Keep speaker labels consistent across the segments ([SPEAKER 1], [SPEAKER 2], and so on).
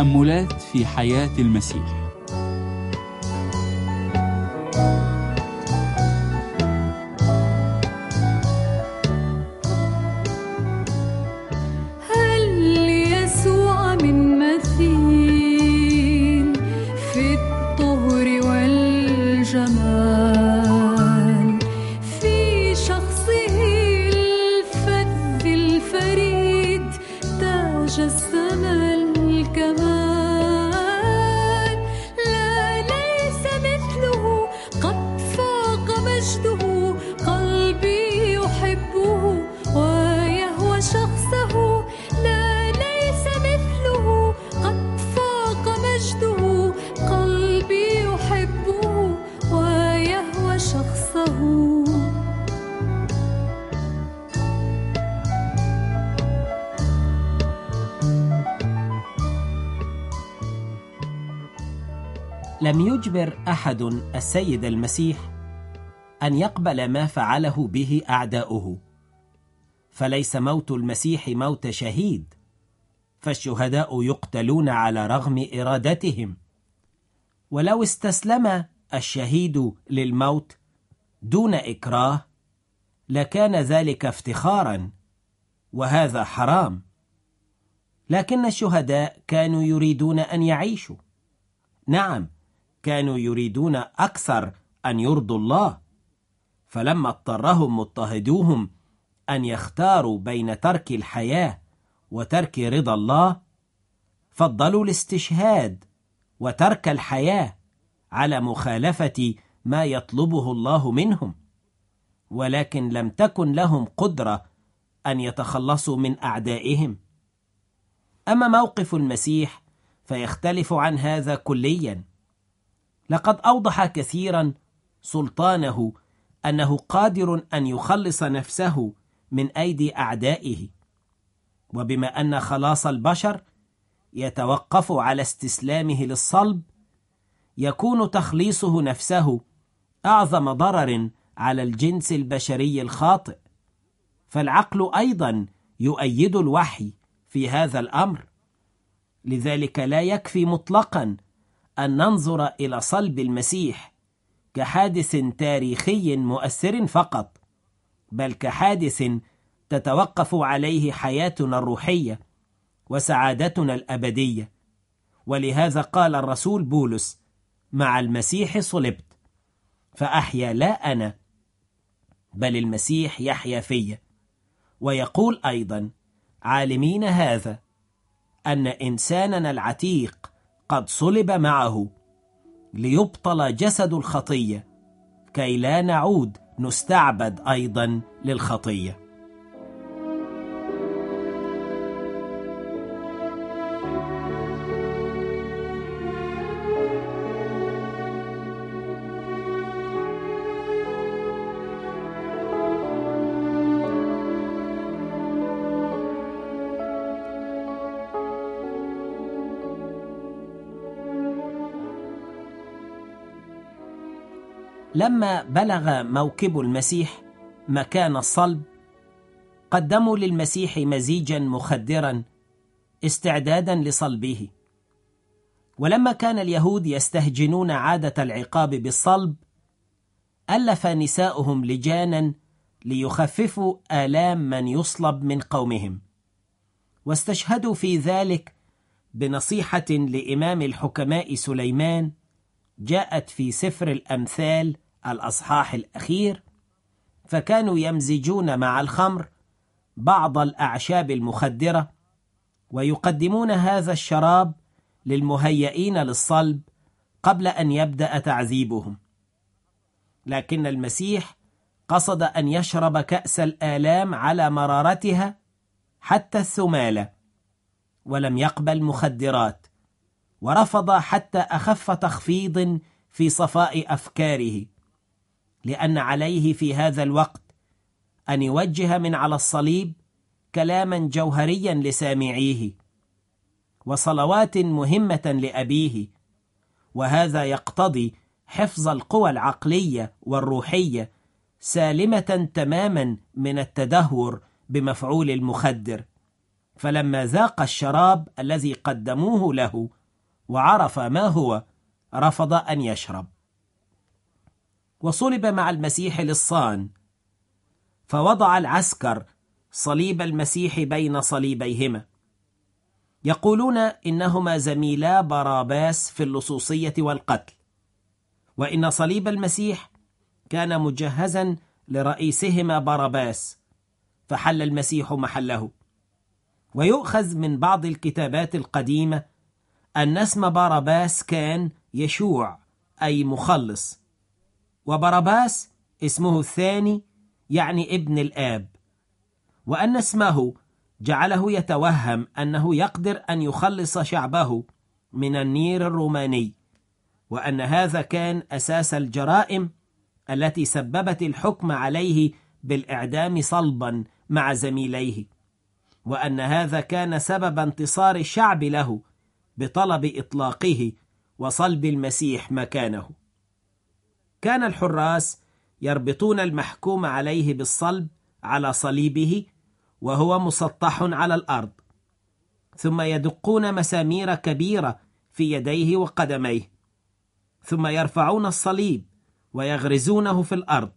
[SPEAKER 1] تأملات في حياة المسيح.
[SPEAKER 2] هل يسوع من مثيل في الطهر والجمال، في شخصه الفذ الفريد تجسم الكمال. لا ليس مثله، قد فاق مجده، قلبي يحبه ويهوى شخصه. لا ليس مثله، قد فاق مجده، قلبي يحبه ويهوى شخصه.
[SPEAKER 3] لم يجبر أحد السيد المسيح أن يقبل ما فعله به أعداؤه، فليس موت المسيح موت شهيد، فالشهداء يقتلون على رغم إرادتهم. ولو استسلم الشهيد للموت دون إكراه لكان ذلك افتخارا، وهذا حرام. لكن الشهداء كانوا يريدون أن يعيشوا. نعم، كانوا يريدون أكثر أن يرضوا الله، فلما اضطرهم مضطهدوهم أن يختاروا بين ترك الحياة وترك رضا الله، فضلوا الاستشهاد وترك الحياة على مخالفة ما يطلبه الله منهم. ولكن لم تكن لهم قدرة أن يتخلصوا من أعدائهم. أما موقف المسيح فيختلف عن هذا كليا. لقد أوضح كثيرا سلطانه أنه قادر أن يخلص نفسه من أيدي أعدائه، وبما أن خلاص البشر يتوقف على استسلامه للصلب، يكون تخليصه نفسه أعظم ضرر على الجنس البشري الخاطئ. فالعقل أيضا يؤيد الوحي في هذا الأمر. لذلك لا يكفي مطلقا أن ننظر إلى صلب المسيح كحادث تاريخي مؤثر فقط، بل كحادث تتوقف عليه حياتنا الروحية وسعادتنا الأبدية. ولهذا قال الرسول بولس: مع المسيح صلبت، فأحيا لا أنا بل المسيح يحيا في. ويقول أيضا: عالمين هذا أن إنساننا العتيق قد صلب معه، ليبطل جسد الخطية، كي لا نعود نستعبد أيضا للخطية. لما بلغ موكب المسيح مكان الصلب، قدموا للمسيح مزيجا مخدرا استعدادا لصلبه. ولما كان اليهود يستهجنون عادة العقاب بالصلب، ألف نساؤهم لجانا ليخففوا آلام من يصلب من قومهم، واستشهدوا في ذلك بنصيحة لإمام الحكماء سليمان جاءت في سفر الأمثال الأصحاح الأخير. فكانوا يمزجون مع الخمر بعض الأعشاب المخدرة، ويقدمون هذا الشراب للمهيئين للصلب قبل أن يبدأ تعذيبهم. لكن المسيح قصد أن يشرب كأس الآلام على مرارتها حتى الثمالة، ولم يقبل مخدرات، ورفض حتى أخف تخفيض في صفاء أفكاره، لأن عليه في هذا الوقت أن يوجه من على الصليب كلاما جوهريا لسامعيه وصلوات مهمة لأبيه. وهذا يقتضي حفظ القوى العقلية والروحية سالمة تماما من التدهور بمفعول المخدر. فلما ذاق الشراب الذي قدموه له وعرف ما هو رفض أن يشرب. وصلب مع المسيح للصان، فوضع العسكر صليب المسيح بين صليبيهما، يقولون إنهما زميلا باراباس في اللصوصية والقتل، وإن صليب المسيح كان مجهزا لرئيسهما باراباس، فحل المسيح محله. ويؤخذ من بعض الكتابات القديمة أن اسم باراباس كان يشوع، أي مخلص، وباراباس اسمه الثاني يعني ابن الآب، وأن اسمه جعله يتوهم أنه يقدر أن يخلص شعبه من النير الروماني، وأن هذا كان أساس الجرائم التي سببت الحكم عليه بالإعدام صلبا مع زميليه، وأن هذا كان سبب انتصار الشعب له بطلب إطلاقه وصلب المسيح مكانه. كان الحراس يربطون المحكوم عليه بالصلب على صليبه وهو مسطح على الأرض، ثم يدقون مسامير كبيرة في يديه وقدميه، ثم يرفعون الصليب ويغرزونه في الأرض،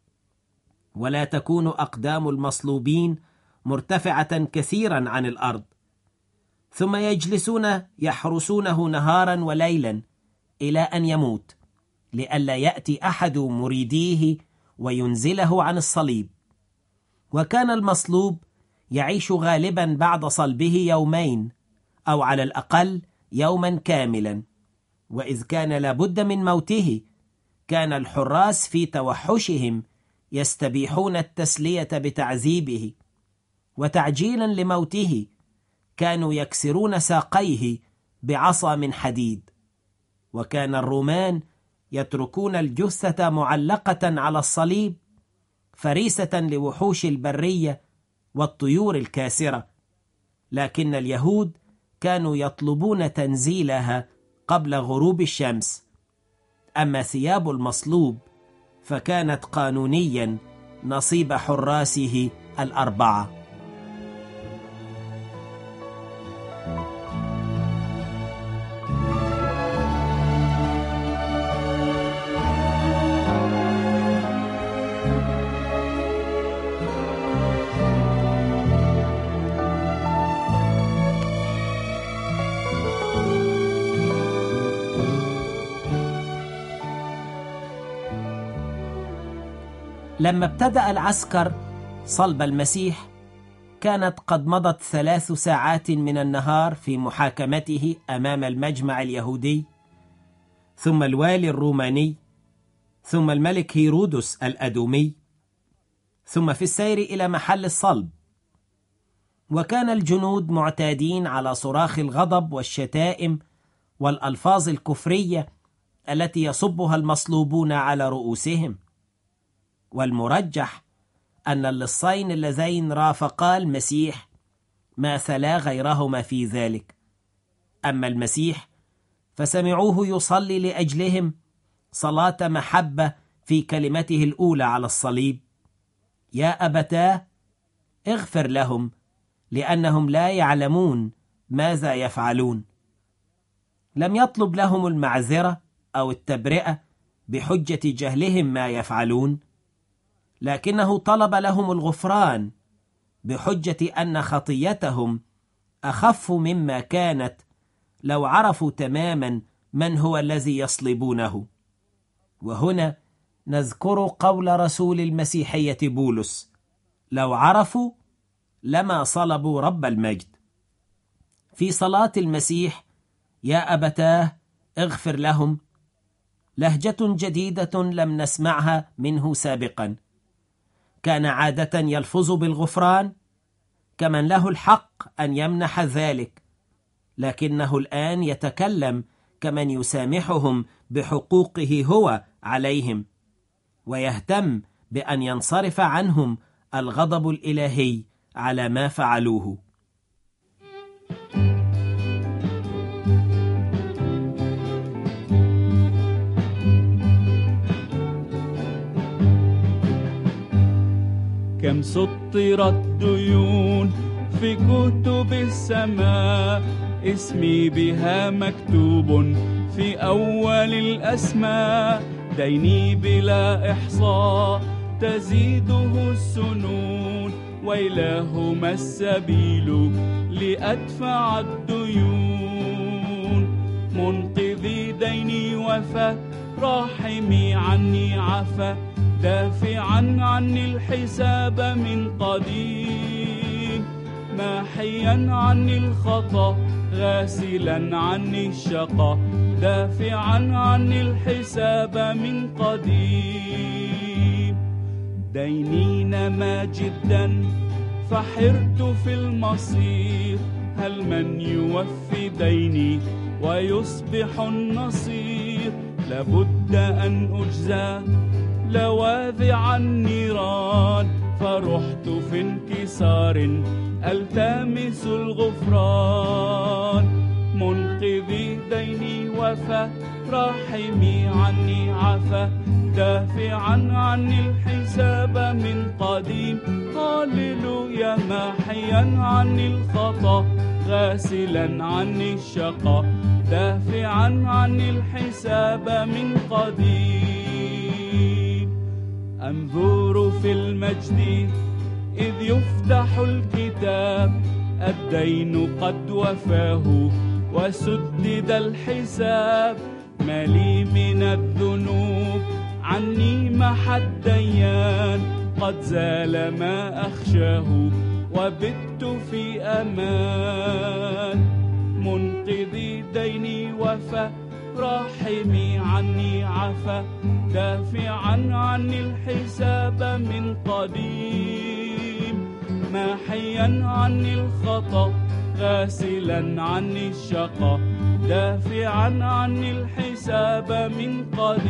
[SPEAKER 3] ولا تكون أقدام المصلوبين مرتفعة كثيرا عن الأرض، ثم يجلسون يحرسونه نهارا وليلا إلى أن يموت، لئلا يأتي أحد مريديه وينزله عن الصليب. وكان المصلوب يعيش غالبا بعد صلبه يومين أو على الأقل يوما كاملا، وإذ كان لابد من موته كان الحراس في توحشهم يستبيحون التسلية بتعذيبه، وتعجيلا لموته كانوا يكسرون ساقيه بعصا من حديد. وكان الرومان يتركون الجثة معلقة على الصليب فريسة لوحوش البرية والطيور الكاسرة، لكن اليهود كانوا يطلبون تنزيلها قبل غروب الشمس. أما ثياب المصلوب فكانت قانونيا نصيب حراسه الأربعة. لما ابتدأ العسكر صلب المسيح كانت قد مضت 3 ساعات من النهار في محاكمته أمام المجمع اليهودي، ثم الوالي الروماني، ثم الملك هيرودس الأدومي، ثم في السير إلى محل الصلب. وكان الجنود معتادين على صراخ الغضب والشتائم والألفاظ الكفرية التي يصبها المصلوبون على رؤوسهم. والمرجح أن اللصين اللذين رافقا المسيح ماثلا غيرهما في ذلك. أما المسيح فسمعوه يصلي لأجلهم صلاة محبة في كلمته الأولى على الصليب: يا أبتاه اغفر لهم لأنهم لا يعلمون ماذا يفعلون. لم يطلب لهم المعذرة أو التبرئة بحجة جهلهم ما يفعلون، لكنه طلب لهم الغفران بحجة أن خطيتهم أخف مما كانت لو عرفوا تماما من هو الذي يصلبونه. وهنا نذكر قول رسول المسيحية بولس: لو عرفوا لما صلبوا رب المجد. في صلاة المسيح يا أبتاه اغفر لهم لهجة جديدة لم نسمعها منه سابقا. كان عادة يلفظ بالغفران كمن له الحق أن يمنح ذلك، لكنه الآن يتكلم كمن يسامحهم بحقوقه هو عليهم، ويهتم بأن ينصرف عنهم الغضب الإلهي على ما فعلوه.
[SPEAKER 1] كم سطرت ديون في كتب السماء، اسمي بها مكتوب في أول الأسماء. ديني بلا إحصاء تزيده السنون، وإلهما السبيل لأدفع الديون. منقذي ديني وفى، راحمي عني عفا، دافعا عني الحساب من قديم. ماحيا عني الخطأ، غاسلا عني الشقا، دافعا عني الحساب من قديم. ديني نما جدا فحرت في المصير، هل من يوفي ديني ويصبح النصير؟ لابد أن أجزى لواذع النيران، فرحت في انكسار ألتمس الغفران. منقذي ديني وفى، راحمي عني عفا، دافعا عني الحساب من قديم. هاليلويا، ماحيا عني الخطأ، غاسلا عني الشقا، دافعا عني الحساب من قديم. أنظر في المجد إذ يفتح الكتاب، الدين قد وفاه وسدد الحساب. ما لي من الذنوب عني محى الديان، قد زال ما أخشاه وبت في أمان. منقذي ديني وفى، راحمي عني عفا، دافعا عني الحساب من قديم. ماحيا عني الخطأ، غاسلا عني الشقا، دافعا عني الحساب من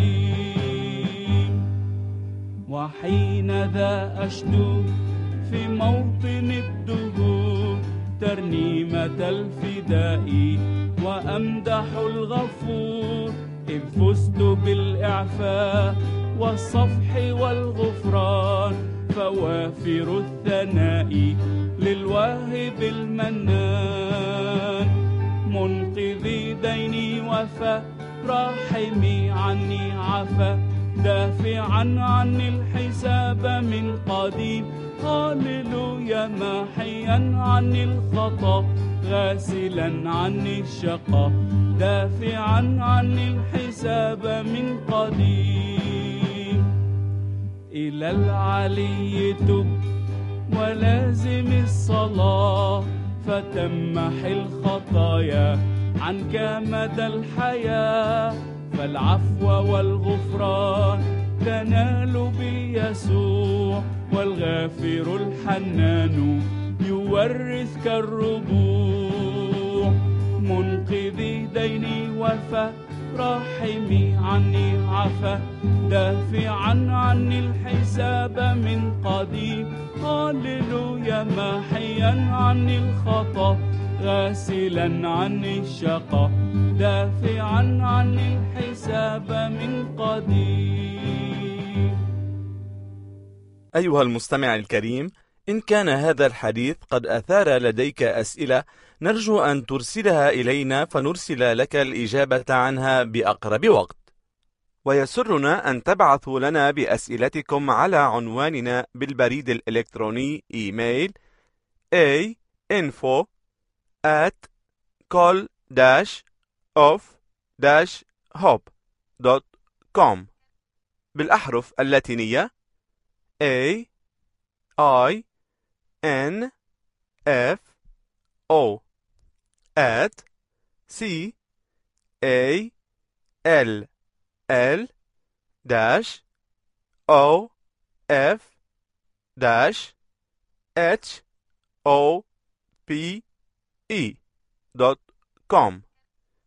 [SPEAKER 1] قديم. وحين ذا أشدو في موطن الدهور، ترنيمة الفداء وأمدح الغفور. إذ فزت بالإعفاء والصفح والغفران، فوافر الثناء للواهب المنان. منقذي ديني وفى، راحمي عني عفا، دافعا عني الحساب من قديم. هاليلويا، ماحيا عني الخطأ، غاسلا عني الشقا، دافعا عني الحساب من قديم. إلى العلي تب ولازم الصلاة، فتمح الخطايا عنك مدى الحياة. فالعفو والغفران تنال بيسوع، والغافر الحنان يورثك الربوع. منقذي ديني وفى، راحمي عني عفا، دافعا عني الحساب من قديم. هاليلويا، ماحيا عني الخطأ، غاسلا عني الشقا، دافعا عني الحساب من قديم.
[SPEAKER 4] أيها المستمع الكريم، إن كان هذا الحديث قد أثار لديك أسئلة، نرجو أن ترسلها إلينا فنرسل لك الإجابة عنها بأقرب وقت. ويسرنا أن تبعثوا لنا بأسئلتكم على عنواننا بالبريد الإلكتروني إيميل info@call-of-hope.com بالأحرف اللاتينية AINFO@call-of-hope.com.